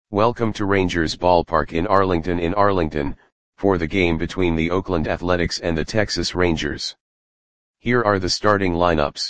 Welcome to Rangers Ballpark in Arlington, for the game between the Oakland Athletics and the Texas Rangers. Here are the starting lineups.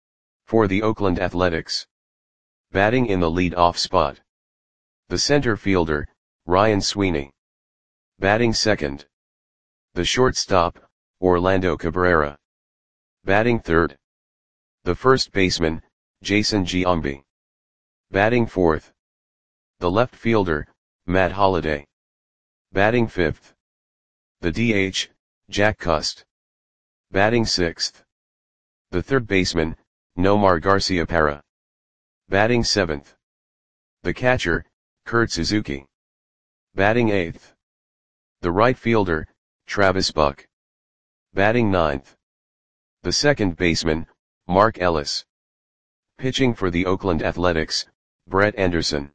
For the Oakland Athletics. Batting in the lead-off spot. The center fielder, Ryan Sweeney. Batting second. The shortstop, Orlando Cabrera. Batting third. The first baseman, Jason Giambi. Batting fourth. The left fielder, Matt Holliday. Batting fifth. The DH, Jack Cust. Batting sixth. The third baseman, Nomar Garciaparra. Batting seventh. The catcher, Kurt Suzuki. Batting eighth. The right fielder, Travis Buck. Batting ninth. The second baseman, Mark Ellis. Pitching for the Oakland Athletics, Brett Anderson.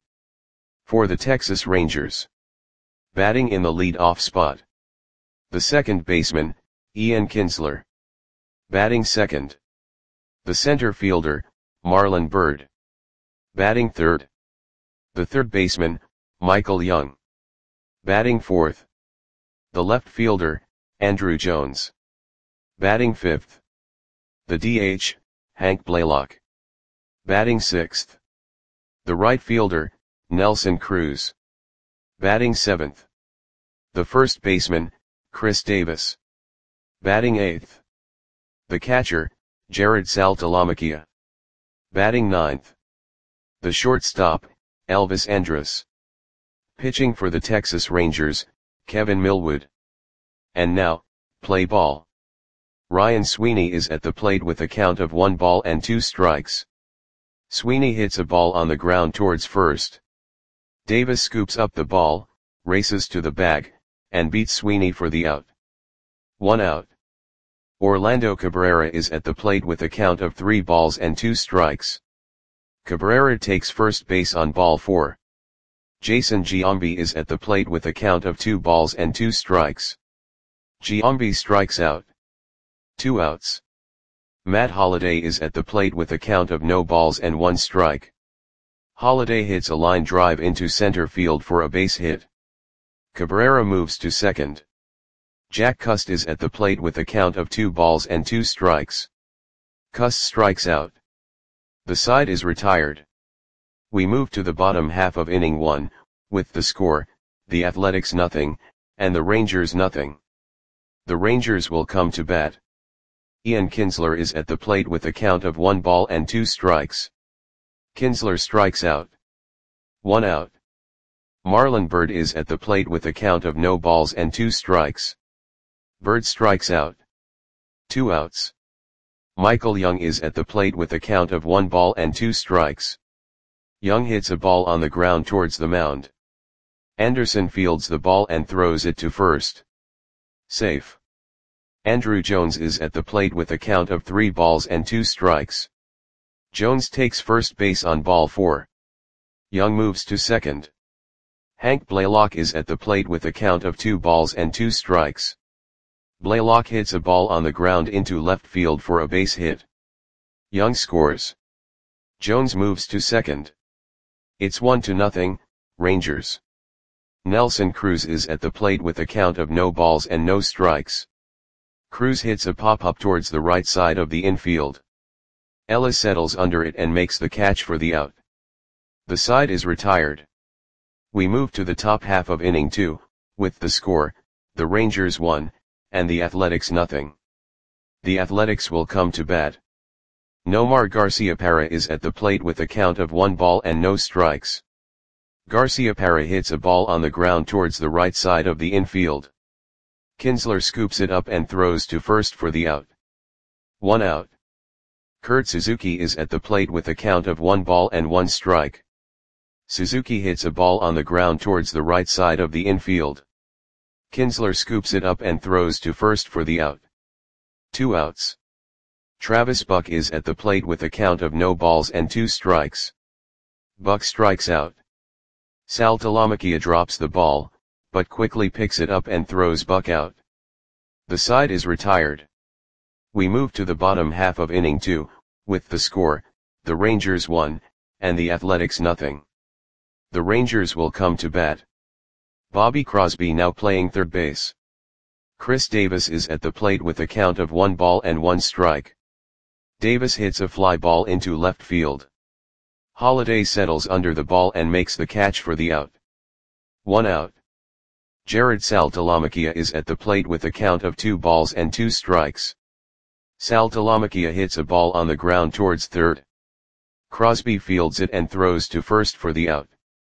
For the Texas Rangers. Batting in the lead-off spot. The second baseman, Ian Kinsler. Batting second. The center fielder, Marlon Byrd. Batting third. The third baseman, Michael Young. Batting fourth. The left fielder, Andruw Jones. Batting fifth. The DH, Hank Blaylock. Batting sixth. The right fielder, Nelson Cruz. Batting seventh. The first baseman, Chris Davis. Batting eighth. The catcher, Jared Saltalamacchia. Batting ninth. The shortstop, Elvis Andrus. Pitching for the Texas Rangers, Kevin Millwood. And now, play ball. Ryan Sweeney is at the plate with a count of 1-2 strikes. Sweeney hits a ball on the ground towards first. Davis scoops up the ball, races to the bag, and beats Sweeney for the out. 1 out. Orlando Cabrera is at the plate with a count of 3-2 strikes. Cabrera takes first base on ball 4. Jason Giambi is at the plate with a count of 2-2 strikes. Giambi strikes out. 2 outs. Matt Holliday is at the plate with a count of 0-1 strike. Holliday hits a line drive into center field for a base hit. Cabrera moves to second. Jack Cust is at the plate with a count of 2-2 strikes. Cust strikes out. The side is retired. We move to the bottom half of inning 1, with the score, the Athletics 0, and the Rangers 0. The Rangers will come to bat. Ian Kinsler is at the plate with a count of 1-2 strikes. Kinsler strikes out. 1 out. Marlon Byrd is at the plate with a count of 0-2 strikes. Byrd strikes out. 2 outs. Michael Young is at the plate with a count of 1-2 strikes. Young hits a ball on the ground towards the mound. Anderson fields the ball and throws it to first. Safe. Andruw Jones is at the plate with a count of 3-2 strikes. Jones takes first base on ball 4. Young moves to second. Hank Blaylock is at the plate with a count of 2-2 strikes. Blaylock hits a ball on the ground into left field for a base hit. Young scores. Jones moves to second. It's 1-0, Rangers. Nelson Cruz is at the plate with a count of 0 strikes. Cruz hits a pop-up towards the right side of the infield. Ellis settles under it and makes the catch for the out. The side is retired. We move to the top half of inning 2, with the score, the Rangers 1, and the Athletics 0. The Athletics will come to bat. Nomar Garciaparra is at the plate with a count of 1-0 strikes. Garciaparra hits a ball on the ground towards the right side of the infield. Kinsler scoops it up and throws to first for the out. 1 out. Kurt Suzuki is at the plate with a count of 1-1 strike. Suzuki hits a ball on the ground towards the right side of the infield. Kinsler scoops it up and throws to first for the out. 2 outs. Travis Buck is at the plate with a count of 0-2 strikes. Buck strikes out. Saltalamacchia drops the ball, but quickly picks it up and throws Buck out. The side is retired. We move to the bottom half of inning 2, with the score, the Rangers 1, and the Athletics 0. The Rangers will come to bat. Bobby Crosby now playing third base. Chris Davis is at the plate with a count of 1 ball and 1 strike. Davis hits a fly ball into left field. Holliday settles under the ball and makes the catch for the out. 1 out. Jared Saltalamacchia is at the plate with a count of 2 balls and 2 strikes. Saltalamacchia hits a ball on the ground towards third. Crosby fields it and throws to first for the out.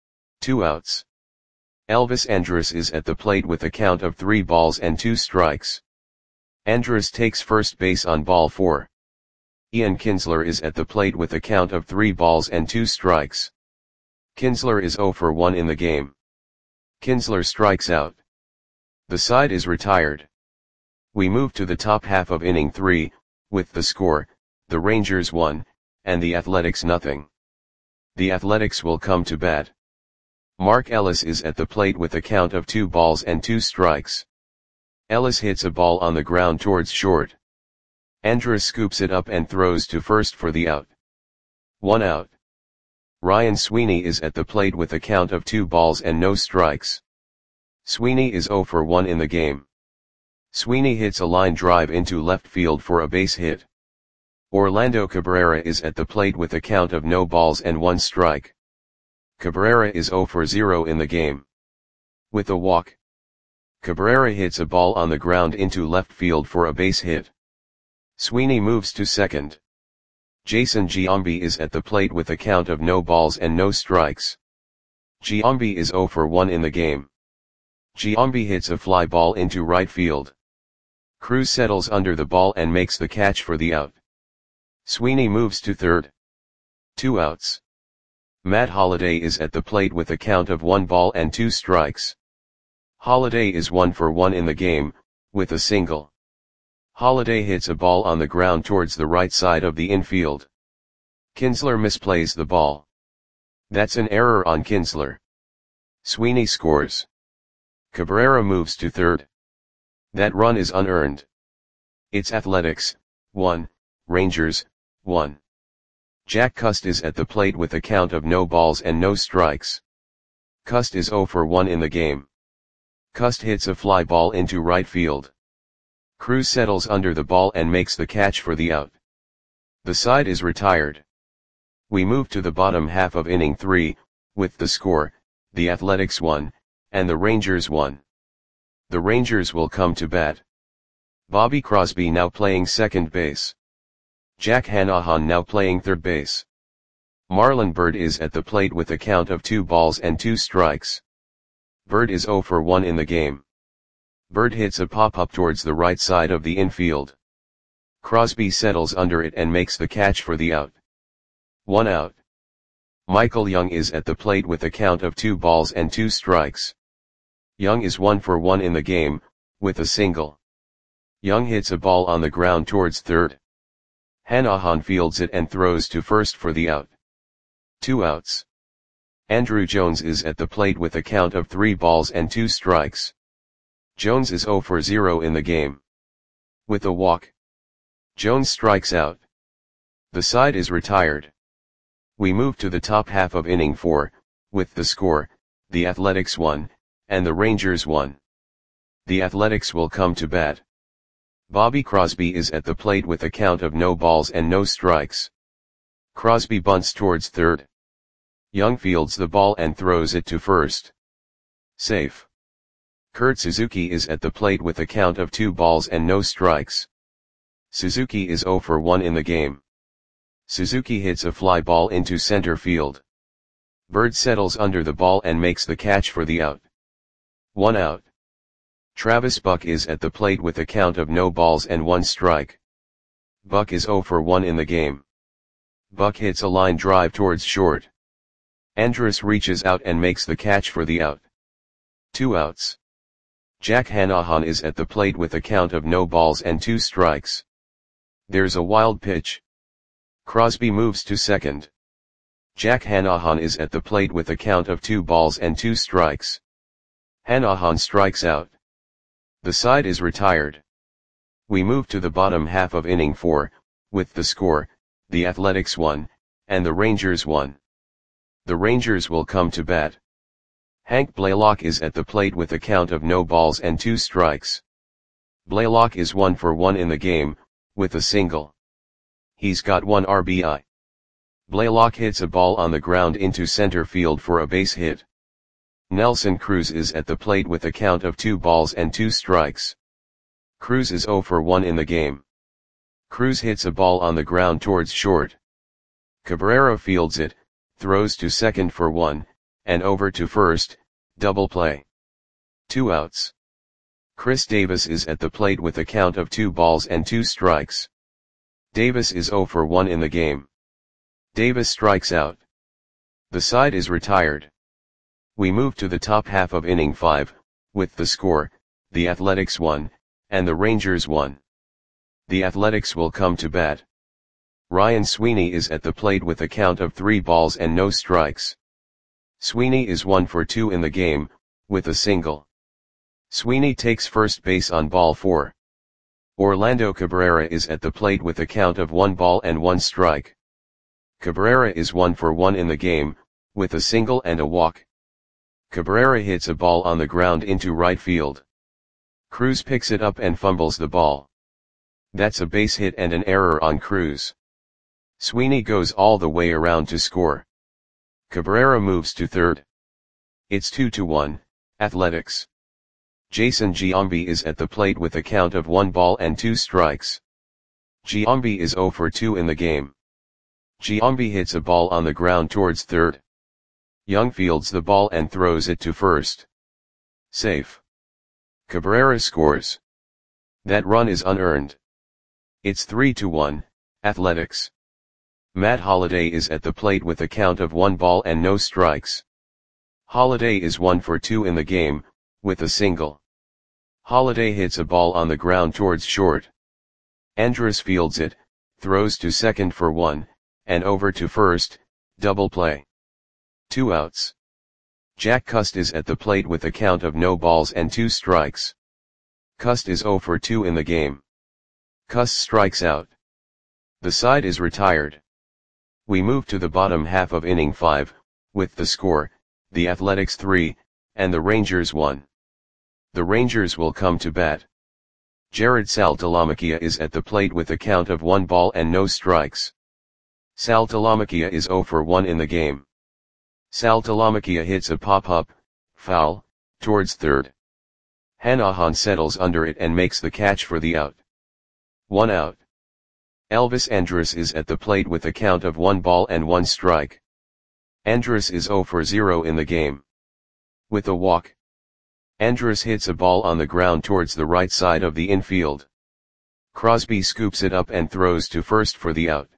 2 outs. Elvis Andrus is at the plate with a count of 3 balls and 2 strikes. Andrus takes first base on ball 4. Ian Kinsler is at the plate with a count of 3 balls and 2 strikes. Kinsler is 0 for 1 in the game. Kinsler strikes out. The side is retired. We move to the top half of inning 3, with the score, the Rangers 1, and the Athletics nothing. The Athletics will come to bat. Mark Ellis is at the plate with a count of 2 balls and 2 strikes. Ellis hits a ball on the ground towards short. Andrus scoops it up and throws to first for the out. 1 out. Ryan Sweeney is at the plate with a count of 2 balls and no strikes. Sweeney is 0 for 1 in the game. Sweeney hits a line drive into left field for a base hit. Orlando Cabrera is at the plate with a count of no balls and 1 strike. Cabrera is 0 for 0 in the game. With a walk, Cabrera hits a ball on the ground into left field for a base hit. Sweeney moves to second. Jason Giambi is at the plate with a count of no balls and no strikes. Giambi is 0 for 1 in the game. Giambi hits a fly ball into right field. Cruz settles under the ball and makes the catch for the out. Sweeney moves to third. 2 outs. Matt Holliday is at the plate with a count of 1 ball and 2 strikes. Holliday is 1 for 1 in the game, with a single. Holliday hits a ball on the ground towards the right side of the infield. Kinsler misplays the ball. That's an error on Kinsler. Sweeney scores. Cabrera moves to third. That run is unearned. It's Athletics, 1, Rangers, 1. Jack Cust is at the plate with a count of no balls and no strikes. Cust is 0 for 1 in the game. Cust hits a fly ball into right field. Cruz settles under the ball and makes the catch for the out. The side is retired. We move to the bottom half of inning 3, with the score, the Athletics 1, and the Rangers 1. The Rangers will come to bat. Bobby Crosby now playing second base. Jack Hanahan now playing third base. Marlon Byrd is at the plate with a count of 2 balls and 2 strikes. Byrd is 0 for 1 in the game. Byrd hits a pop-up towards the right side of the infield. Crosby settles under it and makes the catch for the out. 1 out. Michael Young is at the plate with a count of 2 balls and 2 strikes. Young is 1 for 1 in the game, with a single. Young hits a ball on the ground towards third. Hanahan fields it and throws to first for the out. 2 outs. Andruw Jones is at the plate with a count of 3 balls and 2 strikes. Jones is 0 for 0 in the game. With a walk, Jones strikes out. The side is retired. We move to the top half of inning 4, with the score, the Athletics 1, and the Rangers 1. The Athletics will come to bat. Bobby Crosby is at the plate with a count of no balls and no strikes. Crosby bunts towards third. Young fields the ball and throws it to first. Safe. Kurt Suzuki is at the plate with a count of 2 balls and no strikes. Suzuki is 0 for 1 in the game. Suzuki hits a fly ball into center field. Byrd settles under the ball and makes the catch for the out. 1 out. Travis Buck is at the plate with a count of no balls and 1 strike. Buck is 0 for 1 in the game. Buck hits a line drive towards short. Andrus reaches out and makes the catch for the out. 2 outs. Jack Hanahan is at the plate with a count of no balls and 2 strikes. There's a wild pitch. Crosby moves to second. Jack Hanahan is at the plate with a count of 2 balls and 2 strikes. Hanahan strikes out. The side is retired. We move to the bottom half of inning 4, with the score, the Athletics 1, and the Rangers 1. The Rangers will come to bat. Hank Blaylock is at the plate with a count of no balls and 2 strikes. Blaylock is 1 for 1 in the game, with a single. He's got 1 RBI. Blaylock hits a ball on the ground into center field for a base hit. Nelson Cruz is at the plate with a count of 2 balls and 2 strikes. Cruz is 0 for 1 in the game. Cruz hits a ball on the ground towards short. Cabrera fields it, throws to second for 1, and over to first, double play. 2 outs. Chris Davis is at the plate with a count of 2 balls and 2 strikes. Davis is 0 for 1 in the game. Davis strikes out. The side is retired. We move to the top half of inning 5, with the score, the Athletics 1, and the Rangers 1. The Athletics will come to bat. Ryan Sweeney is at the plate with a count of 3 balls and no strikes. Sweeney is 1 for 2 in the game, with a single. Sweeney takes first base on ball 4. Orlando Cabrera is at the plate with a count of 1 ball and 1 strike. Cabrera is 1 for 1 in the game, with a single and a walk. Cabrera hits a ball on the ground into right field. Cruz picks it up and fumbles the ball. That's a base hit and an error on Cruz. Sweeney goes all the way around to score. Cabrera moves to third. It's 2-1, Athletics. Jason Giambi is at the plate with a count of 1 ball and 2 strikes. Giambi is 0 for 2 in the game. Giambi hits a ball on the ground towards third. Young fields the ball and throws it to first. Safe. Cabrera scores. That run is unearned. It's 3-1, Athletics. Matt Holliday is at the plate with a count of 1 ball and no strikes. Holliday is 1 for 2 in the game, with a single. Holliday hits a ball on the ground towards short. Andrus fields it, throws to second for 1, and over to first, double play. 2 outs. Jack Cust is at the plate with a count of no balls and 2 strikes. Cust is 0 for 2 in the game. Cust strikes out. The side is retired. We move to the bottom half of inning 5, with the score, the Athletics 3, and the Rangers 1. The Rangers will come to bat. Jared Saltalamacchia is at the plate with a count of 1 ball and no strikes. Saltalamacchia is 0 for 1 in the game. Saltalamacchia hits a pop-up, foul, towards third. Hanahan settles under it and makes the catch for the out. 1 out. Elvis Andrus is at the plate with a count of 1 ball and 1 strike. Andrus is 0 for 0 in the game. With a walk. Andrus hits a ball on the ground towards the right side of the infield. Crosby scoops it up and throws to first for the out.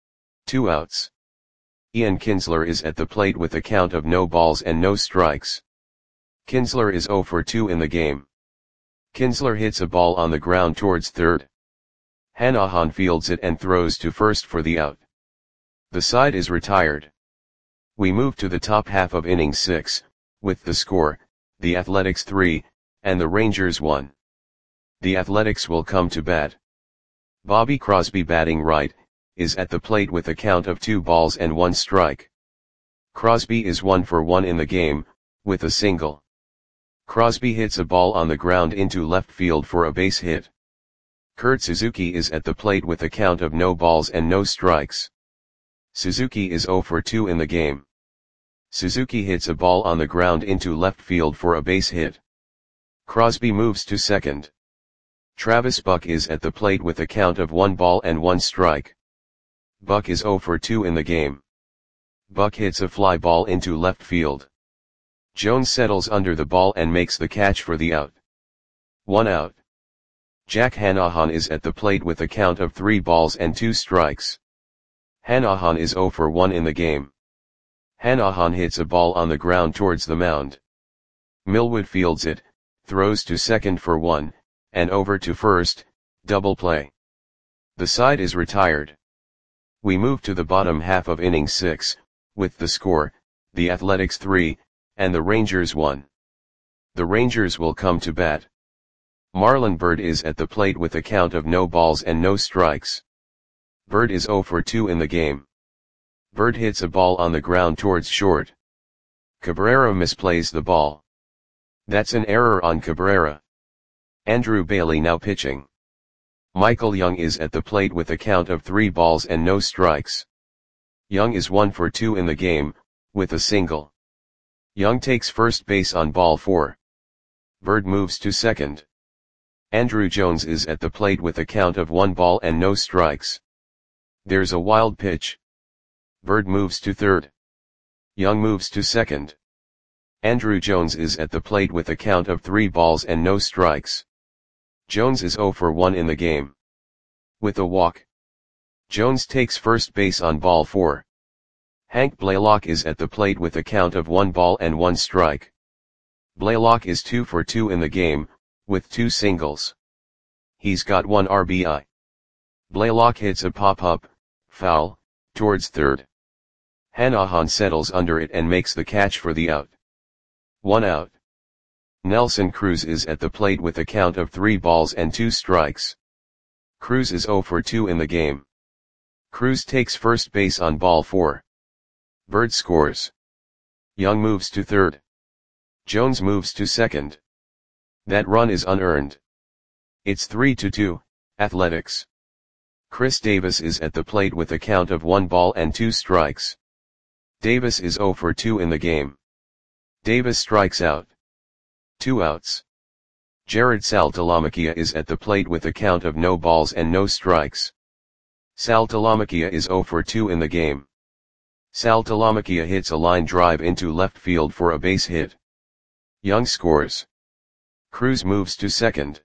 2 outs. Ian Kinsler is at the plate with a count of no balls and no strikes. Kinsler is 0 for 2 in the game. Kinsler hits a ball on the ground towards third. Hanahan fields it and throws to first for the out. The side is retired. We move to the top half of inning 6, with the score, the Athletics 3, and the Rangers 1. The Athletics will come to bat. Bobby Crosby, batting right, is at the plate with a count of 2 balls and 1 strike. Crosby is 1 for 1 in the game, with a single. Crosby hits a ball on the ground into left field for a base hit. Kurt Suzuki is at the plate with a count of no balls and no strikes. Suzuki is 0 for 2 in the game. Suzuki hits a ball on the ground into left field for a base hit. Crosby moves to second. Travis Buck is at the plate with a count of 1 ball and 1 strike. Buck is 0 for 2 in the game. Buck hits a fly ball into left field. Jones settles under the ball and makes the catch for the out. 1 out. Jack Hanahan is at the plate with a count of 3 balls and 2 strikes. Hanahan is 0 for 1 in the game. Hanahan hits a ball on the ground towards the mound. Millwood fields it, throws to second for 1, and over to first, double play. The side is retired. We move to the bottom half of inning 6, with the score, the Athletics 3, and the Rangers 1. The Rangers will come to bat. Marlon Byrd is at the plate with a count of no balls and no strikes. Byrd is 0 for 2 in the game. Bird hits a ball on the ground towards short. Cabrera misplays the ball. That's an error on Cabrera. Andrew Bailey now pitching. Michael Young is at the plate with a count of 3 balls and no strikes. Young is 1 for 2 in the game, with a single. Young takes first base on ball 4. Bird moves to second. Andrew Jones is at the plate with a count of 1 ball and no strikes. There's a wild pitch. Bird moves to third. Young moves to second. Andrew Jones is at the plate with a count of 3 balls and no strikes. Jones is 0 for 1 in the game. With a walk. Jones takes first base on ball 4. Hank Blaylock is at the plate with a count of 1 ball and 1 strike. Blaylock is 2 for 2 in the game, with 2 singles. He's got 1 RBI. Blaylock hits a pop-up, foul, towards third. Hanahan settles under it and makes the catch for the out. 1 out. Nelson Cruz is at the plate with a count of 3 balls and 2 strikes. Cruz is 0 for 2 in the game. Cruz takes first base on ball 4. Bird scores. Young moves to third. Jones moves to second. That run is unearned. It's 3-2, Athletics. Chris Davis is at the plate with a count of 1 ball and 2 strikes. Davis is 0 for 2 in the game. Davis strikes out. 2 outs. Jared Saltalamacchia is at the plate with a count of no balls and no strikes. Saltalamacchia is 0 for 2 in the game. Saltalamacchia hits a line drive into left field for a base hit. Young scores. Cruz moves to second.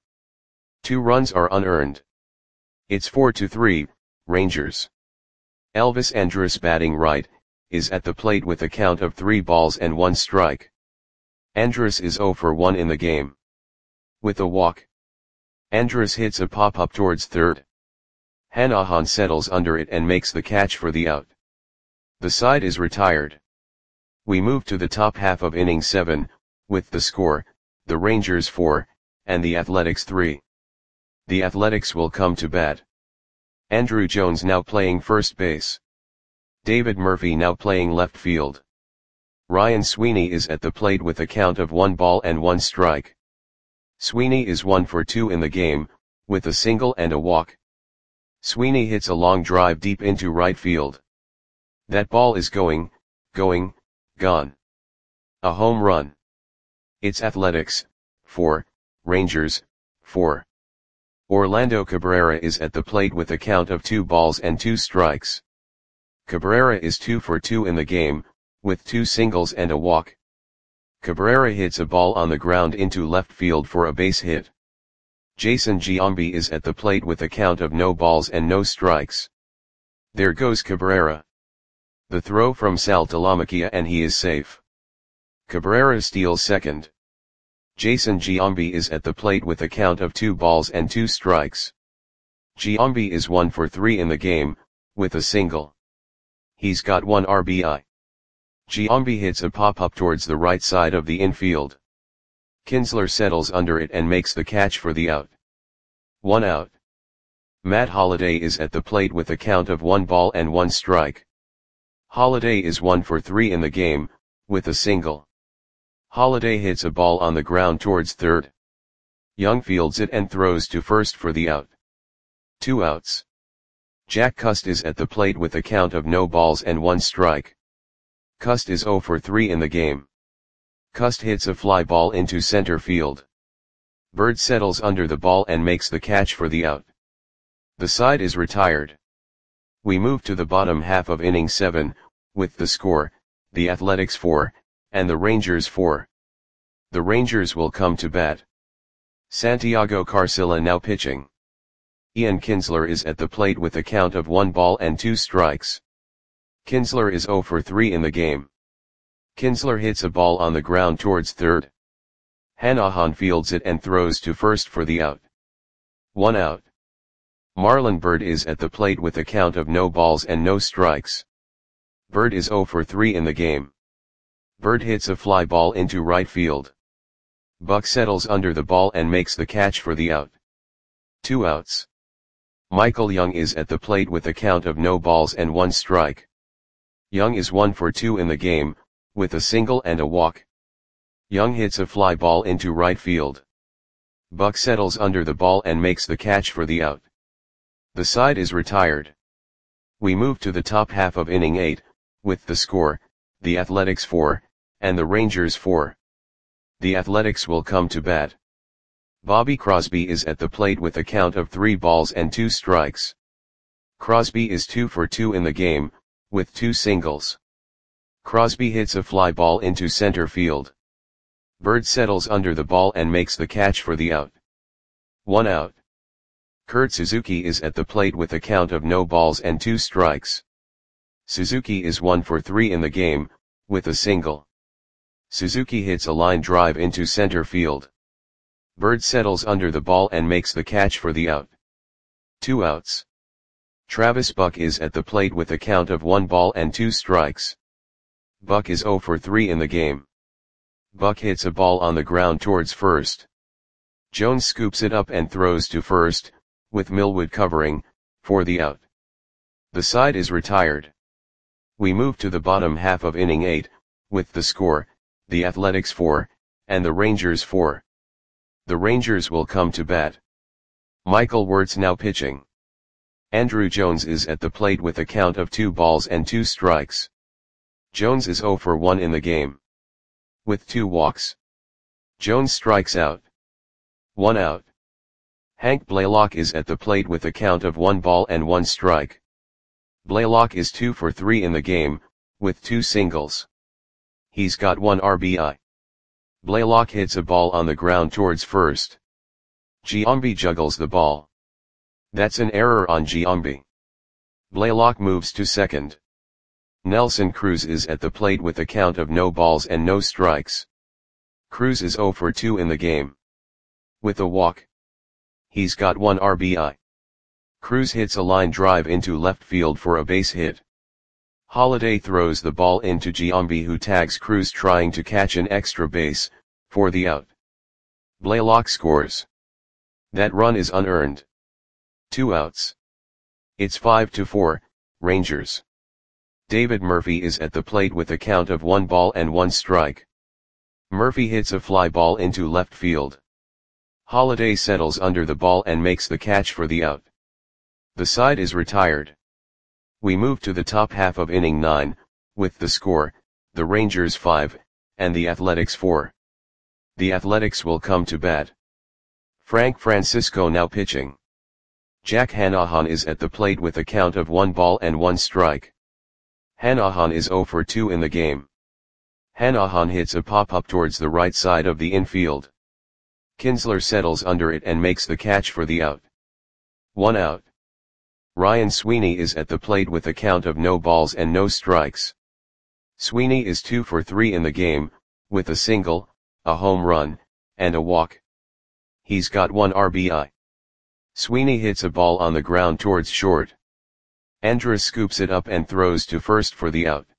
2 runs are unearned. It's 4-3, Rangers. Elvis Andrus batting right, is at the plate with a count of 3 balls and 1 strike. Andrus is 0 for 1 in the game. With a walk. Andrus hits a pop-up towards third. Hanahan settles under it and makes the catch for the out. The side is retired. We move to the top half of inning 7, with the score, the Rangers 4, and the Athletics 3. The Athletics will come to bat. Andrew Jones now playing first base. David Murphy now playing left field. Ryan Sweeney is at the plate with a count of 1 ball and 1 strike. Sweeney is 1 for 2 in the game, with a single and a walk. Sweeney hits a long drive deep into right field. That ball is gone. A home run. It's Athletics, 4, Rangers, 4. Orlando Cabrera is at the plate with a count of 2 balls and 2 strikes. Cabrera is 2 for 2 in the game, with 2 singles and a walk. Cabrera hits a ball on the ground into left field for a base hit. Jason Giambi is at the plate with a count of no balls and no strikes. There goes Cabrera. The throw from Saltalamacchia and he is safe. Cabrera steals second. Jason Giambi is at the plate with a count of 2 balls and 2 strikes. Giambi is 1 for 3 in the game, with a single. He's got 1 RBI. Giambi hits a pop-up towards the right side of the infield. Kinsler settles under it and makes the catch for the out. 1 out. Matt Holliday is at the plate with a count of 1 ball and 1 strike. Holliday is 1 for 3 in the game, with a single. Holliday hits a ball on the ground towards third. Young fields it and throws to first for the out. 2 outs. Jack Cust is at the plate with a count of no balls and 1 strike. Cust is 0 for 3 in the game. Cust hits a fly ball into center field. Bird settles under the ball and makes the catch for the out. The side is retired. We move to the bottom half of inning 7, with the score, the Athletics 4, and the Rangers 4. The Rangers will come to bat. Santiago Carcilla now pitching. Ian Kinsler is at the plate with a count of 1 ball and 2 strikes. Kinsler is 0 for 3 in the game. Kinsler hits a ball on the ground towards third. Hanahan fields it and throws to first for the out. 1 out. Marlon Byrd is at the plate with a count of no balls and no strikes. Byrd is 0 for 3 in the game. Byrd hits a fly ball into right field. Buck settles under the ball and makes the catch for the out. 2 outs. Michael Young is at the plate with a count of no balls and 1 strike. Young is 1 for 2 in the game, with a single and a walk. Young hits a fly ball into right field. Buck settles under the ball and makes the catch for the out. The side is retired. We move to the top half of inning 8, with the score, the Athletics 4, and the Rangers 4. The Athletics will come to bat. Bobby Crosby is at the plate with a count of 3 balls and 2 strikes. Crosby is 2 for 2 in the game, with 2 singles. Crosby hits a fly ball into center field. Bird settles under the ball and makes the catch for the out. 1 out. Kurt Suzuki is at the plate with a count of no balls and 2 strikes. Suzuki is 1 for 3 in the game, with a single. Suzuki hits a line drive into center field. Bird settles under the ball and makes the catch for the out. 2 outs. Travis Buck is at the plate with a count of 1 ball and 2 strikes. Buck is 0 for 3 in the game. Buck hits a ball on the ground towards first. Jones scoops it up and throws to first, with Millwood covering, for the out. The side is retired. We move to the bottom half of inning 8, with the score, the Athletics 4, and the Rangers 4. The Rangers will come to bat. Michael Wirtz now pitching. Andruw Jones is at the plate with a count of 2 balls and 2 strikes. Jones is 0 for 1 in the game. With 2 walks. Jones strikes out. 1 out. Hank Blaylock is at the plate with a count of 1 ball and 1 strike. Blaylock is 2 for 3 in the game, with 2 singles. He's got 1 RBI. Blaylock hits a ball on the ground towards first. Giambi juggles the ball. That's an error on Giambi. Blaylock moves to second. Nelson Cruz is at the plate with a count of no balls and no strikes. Cruz is 0 for 2 in the game. With a walk. He's got 1 RBI. Cruz hits a line drive into left field for a base hit. Holiday throws the ball into Giambi, who tags Cruz trying to catch an extra base, for the out. Blaylock scores. That run is unearned. 2 outs. It's 5-4, Rangers. David Murphy is at the plate with a count of 1 ball and 1 strike. Murphy hits a fly ball into left field. Holiday settles under the ball and makes the catch for the out. The side is retired. We move to the top half of inning 9, with the score, the Rangers 5, and the Athletics 4. The Athletics will come to bat. Frank Francisco now pitching. Jack Hanahan is at the plate with a count of 1 ball and 1 strike. Hanahan is 0 for 2 in the game. Hanahan hits a pop-up towards the right side of the infield. Kinsler settles under it and makes the catch for the out. 1 out. Ryan Sweeney is at the plate with a count of no balls and no strikes. Sweeney is 2 for 3 in the game, with a single, a home run, and a walk. He's got 1 RBI. Sweeney hits a ball on the ground towards short. Andrus scoops it up and throws to first for the out.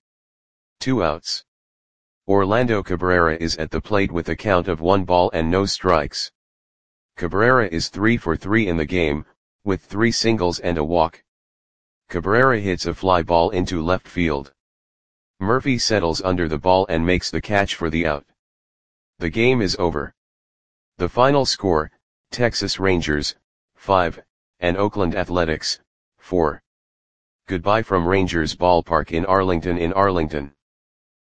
2 outs. Orlando Cabrera is at the plate with a count of 1 ball and no strikes. Cabrera is 3 for 3 in the game, with 3 singles and a walk. Cabrera hits a fly ball into left field. Murphy settles under the ball and makes the catch for the out. The game is over. The final score, Texas Rangers, 5, and Oakland Athletics, 4. Goodbye from Rangers Ballpark in Arlington.